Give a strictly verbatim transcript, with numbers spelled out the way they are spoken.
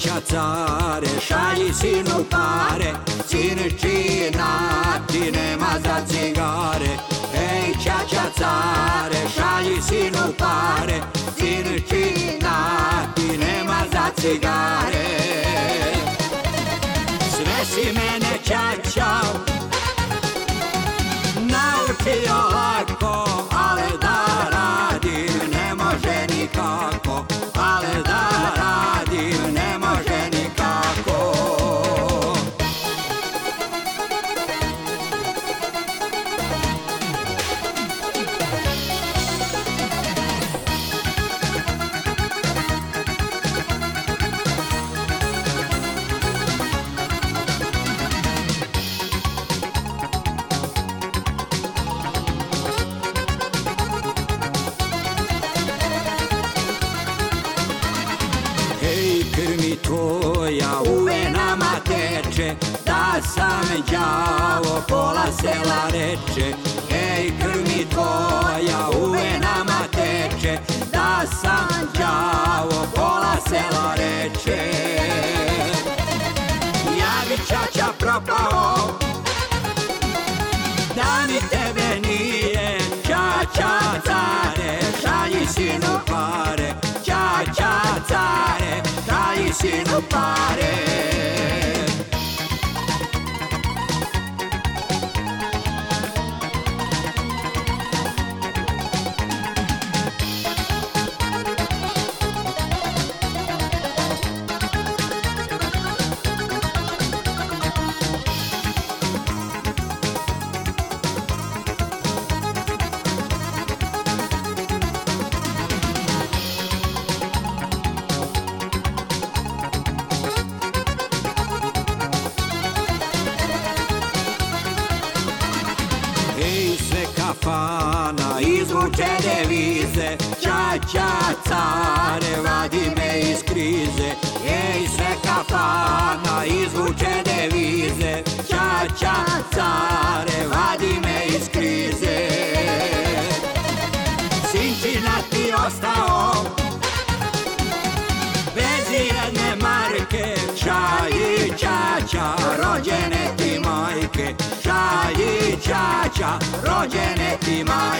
čača care, šalji sinu pare, sinčina ti nema za cigare. Ej čača care, šalji sinu pare, sinčina ti nema za cigare. Sve si mene čačao naučio lako, ale da radim ne može nikako, ale da radim ne može nikako. Krmi tvoja u venama teče, da sam đavo pola sela reče. Ej, krmi tvoja u venama teče, da sam đavo pola sela reče. Ja bi čača propao da mi tebe nije, čača care, šalji sinu pare, čača care, šalji sinu pare. Ej, sve kafana izvuče devize, čača care, vadi me iz krize. Ej, sve kafana izvuče devize, čača care, vadi me iz krize. Sinčina ti ostao bez jedne marke, šalji čača, rođene ti majke, šalji čača, rođene ti majke.